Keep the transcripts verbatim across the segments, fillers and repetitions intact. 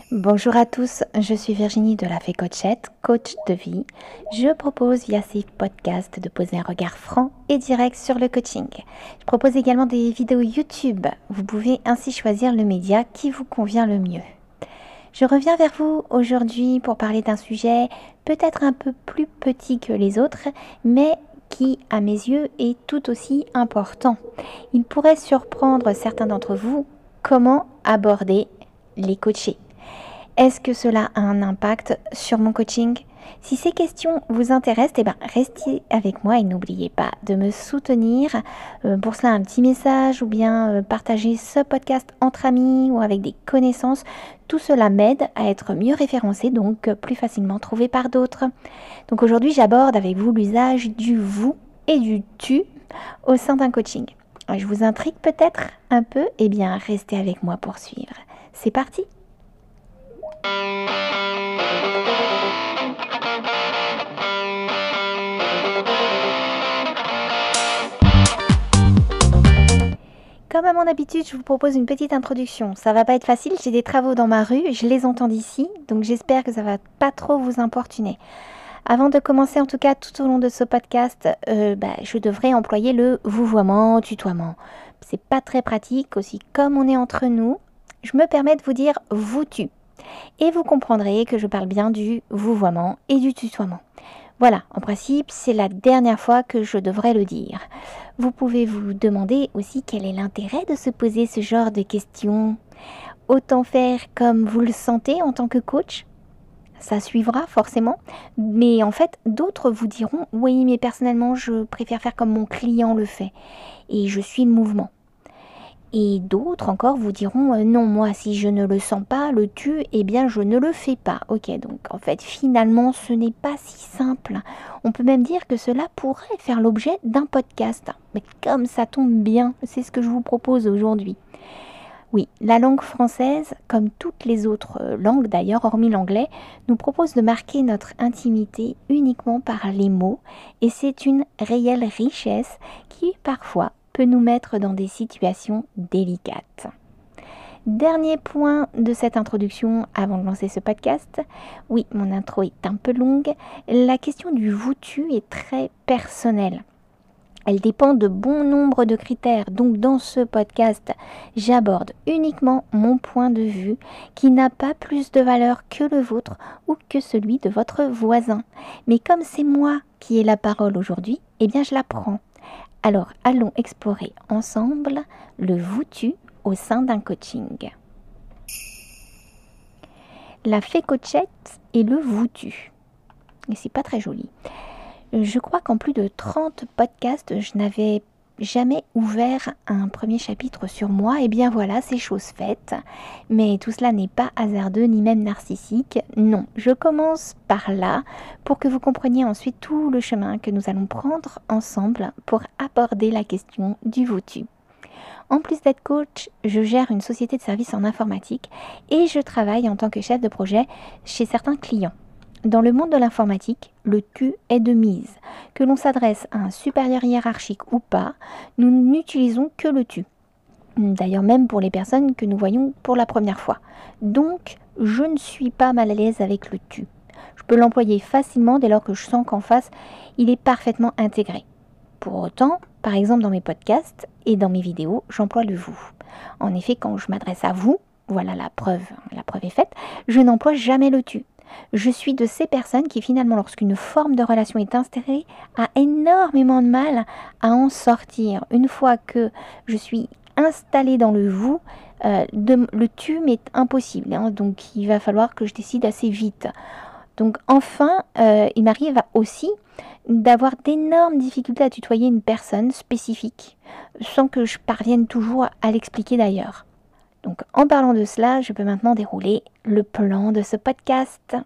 Bonjour à tous, je suis Virginie de la Fée Coachette, coach de vie. Je propose via ces podcasts de poser un regard franc et direct sur le coaching. Je propose également des vidéos YouTube. Vous pouvez ainsi choisir le média qui vous convient le mieux. Je reviens vers vous aujourd'hui pour parler d'un sujet peut-être un peu plus petit que les autres, mais qui, à mes yeux, est tout aussi important. Il pourrait surprendre certains d'entre vous. Comment aborder les coachés? Est-ce que cela a un impact sur mon coaching? Si ces questions vous intéressent, eh ben, restez avec moi et n'oubliez pas de me soutenir. Euh, pour cela, un petit message ou bien euh, partager ce podcast entre amis ou avec des connaissances. Tout cela m'aide à être mieux référencé, donc euh, plus facilement trouvé par d'autres. Donc aujourd'hui, j'aborde avec vous l'usage du vous et du tu au sein d'un coaching. Je vous intrigue peut-être un peu? Eh bien, restez avec moi pour suivre. C'est parti! Comme à mon habitude, je vous propose une petite introduction. Ça va pas être facile, j'ai des travaux dans ma rue, je les entends d'ici, donc j'espère que ça va pas trop vous importuner. Avant de commencer, en tout cas, tout au long de ce podcast, euh, bah, je devrais employer le vouvoiement, tutoiement. C'est pas très pratique, aussi comme on est entre nous, je me permets de vous dire vous-tu. Et vous comprendrez que je parle bien du vouvoiement et du tutoiement. Voilà, en principe, c'est la dernière fois que je devrais le dire. Vous pouvez vous demander aussi quel est l'intérêt de se poser ce genre de questions. Autant faire comme vous le sentez en tant que coach. Ça suivra forcément, mais en fait, d'autres vous diront « Oui, mais personnellement, je préfère faire comme mon client le fait, et je suis le mouvement ». Et d'autres encore vous diront euh, non, moi si je ne le sens pas, le tu, eh bien je ne le fais pas. Ok, donc en fait finalement ce n'est pas si simple. On peut même dire que cela pourrait faire l'objet d'un podcast. Mais comme ça tombe bien, c'est ce que je vous propose aujourd'hui. Oui, la langue française, comme toutes les autres langues d'ailleurs, hormis l'anglais, nous propose de marquer notre intimité uniquement par les mots. Et c'est une réelle richesse qui parfois peut nous mettre dans des situations délicates. Dernier point de cette introduction avant de lancer ce podcast. Oui, mon intro est un peu longue. La question du vous-tu est très personnelle. Elle dépend de bon nombre de critères. Donc dans ce podcast, j'aborde uniquement mon point de vue qui n'a pas plus de valeur que le vôtre ou que celui de votre voisin. Mais comme c'est moi qui ai la parole aujourd'hui, eh bien je la prends. Alors, allons explorer ensemble le vous-tu au sein d'un coaching. La Fée Coachette et le vous-tu. Et c'est pas très joli. Je crois qu'en plus de trente podcasts, je n'avais jamais ouvert un premier chapitre sur moi. Et bien voilà, c'est chose faite. Mais tout cela n'est pas hasardeux ni même narcissique. Non, je commence par là pour que vous compreniez ensuite tout le chemin que nous allons prendre ensemble pour aborder la question du vous-tu. En plus d'être coach, je gère une société de services en informatique et je travaille en tant que chef de projet chez certains clients. Dans le monde de l'informatique, le tu est de mise. Que l'on s'adresse à un supérieur hiérarchique ou pas, nous n'utilisons que le tu. D'ailleurs, même pour les personnes que nous voyons pour la première fois. Donc, je ne suis pas mal à l'aise avec le tu. Je peux l'employer facilement dès lors que je sens qu'en face, il est parfaitement intégré. Pour autant, par exemple dans mes podcasts et dans mes vidéos, j'emploie le vous. En effet, quand je m'adresse à vous, voilà la preuve, la preuve est faite, je n'emploie jamais le tu. Je suis de ces personnes qui finalement, lorsqu'une forme de relation est installée, a énormément de mal à en sortir. Une fois que je suis installée dans le vous, euh, de, le tu m'est impossible. Hein, donc il va falloir que je décide assez vite. Donc enfin, euh, il m'arrive aussi d'avoir d'énormes difficultés à tutoyer une personne spécifique, sans que je parvienne toujours à l'expliquer d'ailleurs. Donc en parlant de cela, je peux maintenant dérouler le plan de ce podcast.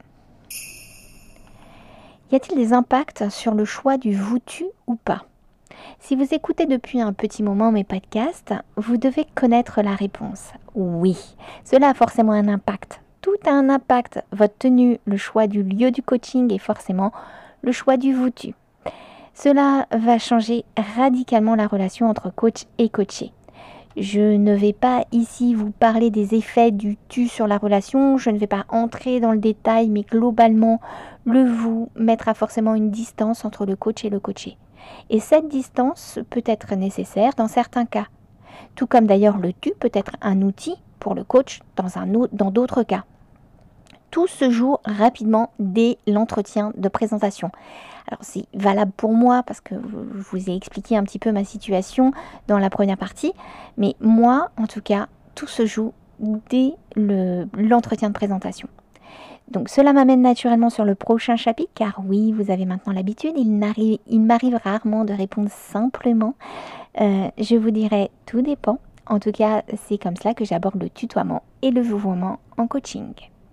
Y a-t-il des impacts sur le choix du vous-tu ou pas? Si vous écoutez depuis un petit moment mes podcasts, vous devez connaître la réponse. Oui, cela a forcément un impact. Tout a un impact. Votre tenue, le choix du lieu du coaching et forcément le choix du vous-tu. Cela va changer radicalement la relation entre coach et coaché. Je ne vais pas ici vous parler des effets du tu sur la relation, je ne vais pas entrer dans le détail, mais globalement, le vous mettra forcément une distance entre le coach et le coaché. Et cette distance peut être nécessaire dans certains cas. Tout comme d'ailleurs le tu peut être un outil pour le coach dans, un autre, dans d'autres cas. Tout se joue rapidement dès l'entretien de présentation. Alors c'est valable pour moi parce que je vous ai expliqué un petit peu ma situation dans la première partie, mais moi en tout cas, tout se joue dès le, l'entretien de présentation. Donc cela m'amène naturellement sur le prochain chapitre, car oui, vous avez maintenant l'habitude, il, n'arrive, il m'arrive rarement de répondre simplement. Euh, je vous dirai, tout dépend. En tout cas, c'est comme cela que j'aborde le tutoiement et le vouvoiement en coaching.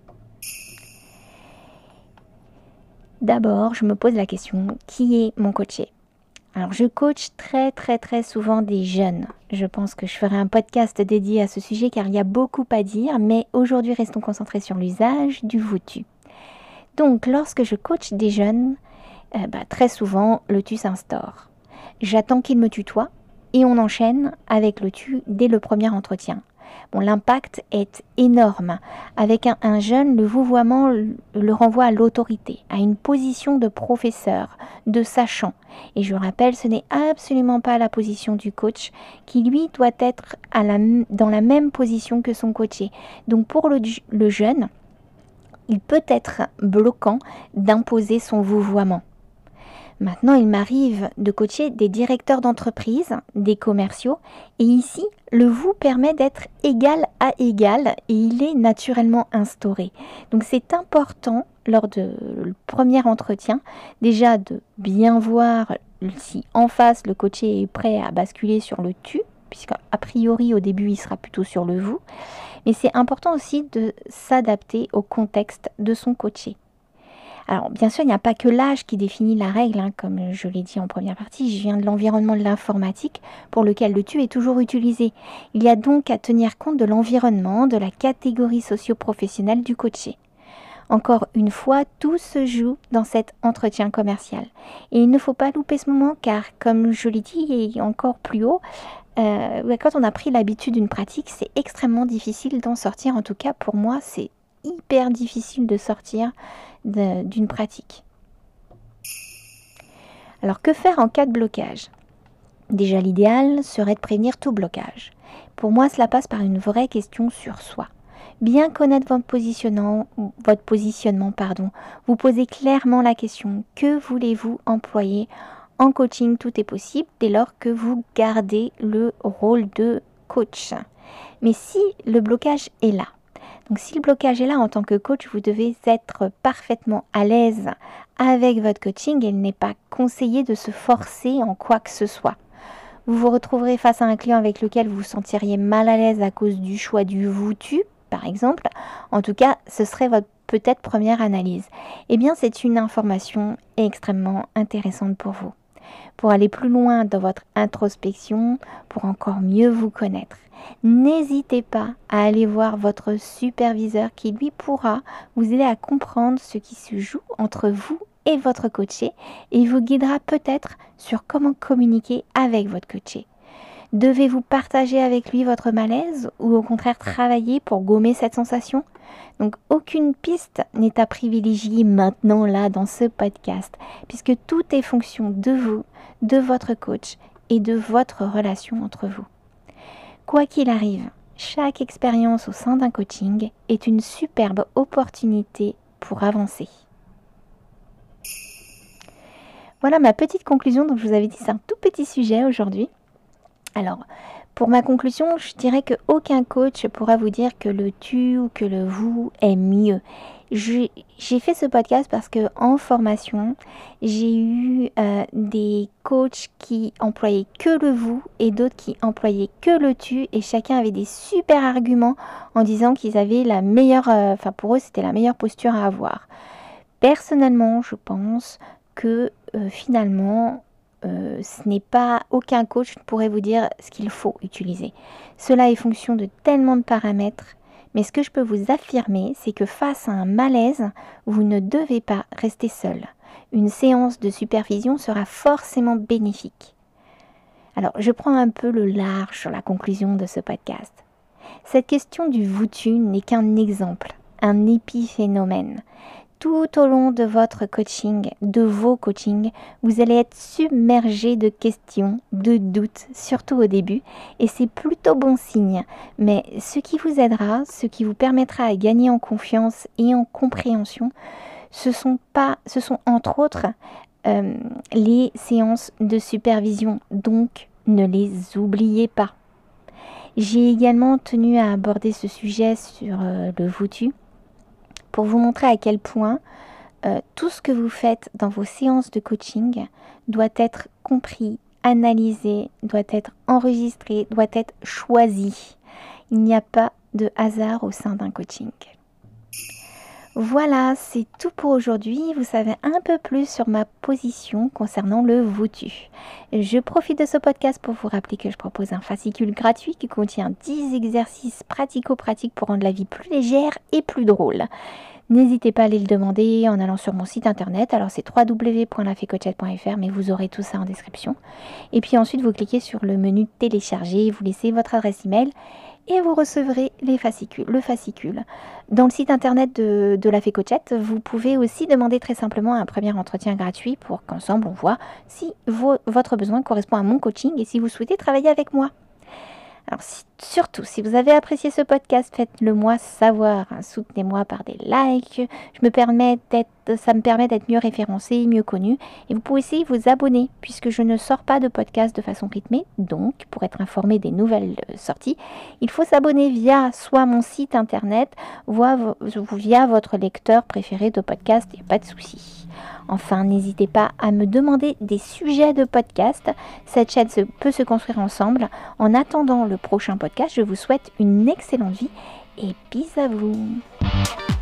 D'abord, je me pose la question, qui est mon coaché ? Alors, je coach très très très souvent des jeunes. Je pense que je ferai un podcast dédié à ce sujet car il y a beaucoup à dire, mais aujourd'hui, restons concentrés sur l'usage du vous-tu. Donc, lorsque je coach des jeunes, euh, bah, très souvent, le tu s'instaure. J'attends qu'ils me tutoient et on enchaîne avec le tu dès le premier entretien. Bon, l'impact est énorme. Avec un, un jeune, le vouvoiement le, le renvoie à l'autorité, à une position de professeur, de sachant. Et je rappelle, ce n'est absolument pas la position du coach qui, lui, doit être à la, dans la même position que son coaché. Donc pour le, le jeune, il peut être bloquant d'imposer son vouvoiement. Maintenant, il m'arrive de coacher des directeurs d'entreprise, des commerciaux, et ici, le vous permet d'être égal à égal et il est naturellement instauré. Donc c'est important lors du premier entretien, déjà de bien voir si en face le coaché est prêt à basculer sur le tu, puisqu'a priori au début il sera plutôt sur le vous, mais c'est important aussi de s'adapter au contexte de son coaché. Alors, bien sûr, il n'y a pas que l'âge qui définit la règle, hein, comme je l'ai dit en première partie, je viens de l'environnement de l'informatique pour lequel le tu est toujours utilisé. Il y a donc à tenir compte de l'environnement, de la catégorie socio-professionnelle du coaché. Encore une fois, tout se joue dans cet entretien commercial. Et il ne faut pas louper ce moment car, comme je l'ai dit et encore plus haut, euh, quand on a pris l'habitude d'une pratique, c'est extrêmement difficile d'en sortir. En tout cas, pour moi, c'est hyper difficile de sortir de, d'une pratique. Alors, que faire en cas de blocage ? Déjà, l'idéal serait de prévenir tout blocage. Pour moi, cela passe par une vraie question sur soi. Bien connaître votre positionnement, votre positionnement, pardon. Vous posez clairement la question, que voulez-vous employer ? En coaching, tout est possible dès lors que vous gardez le rôle de coach. Mais si le blocage est là, donc si le blocage est là en tant que coach, vous devez être parfaitement à l'aise avec votre coaching et il n'est pas conseillé de se forcer en quoi que ce soit. Vous vous retrouverez face à un client avec lequel vous vous sentiriez mal à l'aise à cause du choix du vous-tu, par exemple. En tout cas, ce serait votre peut-être première analyse. Eh bien, c'est une information extrêmement intéressante pour vous. Pour aller plus loin dans votre introspection, pour encore mieux vous connaître. N'hésitez pas à aller voir votre superviseur qui lui pourra vous aider à comprendre ce qui se joue entre vous et votre coaché et vous guidera peut-être sur comment communiquer avec votre coaché. Devez-vous partager avec lui votre malaise ou au contraire travailler pour gommer cette sensation ? Donc aucune piste n'est à privilégier maintenant là dans ce podcast puisque tout est fonction de vous, de votre coach et de votre relation entre vous. Quoi qu'il arrive, chaque expérience au sein d'un coaching est une superbe opportunité pour avancer. Voilà ma petite conclusion. Donc je vous avais dit c'est un tout petit sujet aujourd'hui. Alors, pour ma conclusion, je dirais qu'aucun coach pourra vous dire que le tu ou que le vous est mieux. J'ai, j'ai fait ce podcast parce que en formation, j'ai eu euh, des coachs qui employaient que le vous et d'autres qui employaient que le tu et chacun avait des super arguments en disant qu'ils avaient la meilleure, euh, enfin pour eux c'était la meilleure posture à avoir. Personnellement, je pense que euh, finalement, Euh, ce n'est pas, aucun coach ne pourrait vous dire ce qu'il faut utiliser. Cela est fonction de tellement de paramètres, mais ce que je peux vous affirmer, c'est que face à un malaise, vous ne devez pas rester seul. Une séance de supervision sera forcément bénéfique. Alors, je prends un peu le large sur la conclusion de ce podcast. Cette question du vous-tu n'est qu'un exemple, un épiphénomène. Tout au long de votre coaching, de vos coachings, vous allez être submergé de questions, de doutes, surtout au début, et c'est plutôt bon signe. Mais ce qui vous aidera, ce qui vous permettra à gagner en confiance et en compréhension, ce sont, pas, ce sont entre autres euh, les séances de supervision, donc ne les oubliez pas. J'ai également tenu à aborder ce sujet sur euh, le vous-tu, pour vous montrer à quel point euh, tout ce que vous faites dans vos séances de coaching doit être compris, analysé, doit être enregistré, doit être choisi. Il n'y a pas de hasard au sein d'un coaching. Voilà, c'est tout pour aujourd'hui. Vous savez un peu plus sur ma position concernant le vous-tu. Je profite de ce podcast pour vous rappeler que je propose un fascicule gratuit qui contient dix exercices pratico-pratiques pour rendre la vie plus légère et plus drôle. N'hésitez pas à aller le demander en allant sur mon site internet. Alors c'est w w w point la fée coachette point f r, mais vous aurez tout ça en description. Et puis ensuite, vous cliquez sur le menu télécharger, vous laissez votre adresse email et vous recevrez les fascicules, le fascicule. Dans le site internet de, de la Fée Coachette, vous pouvez aussi demander très simplement un premier entretien gratuit pour qu'ensemble on voit si vo- votre besoin correspond à mon coaching et si vous souhaitez travailler avec moi. Alors si, surtout, si vous avez apprécié ce podcast, faites-le moi savoir. Hein, soutenez-moi par des likes. Je me permets d'être, ça me permet d'être mieux référencé, mieux connu. Et vous pouvez aussi vous abonner, puisque je ne sors pas de podcast de façon rythmée. Donc, pour être informé des nouvelles sorties, il faut s'abonner via soit mon site internet, ou via votre lecteur préféré de podcast. Il n'y a pas de souci. Enfin, n'hésitez pas à me demander des sujets de podcast. Cette chaîne se, peut se construire ensemble. En attendant le prochain podcast, je vous souhaite une excellente vie et bis à vous.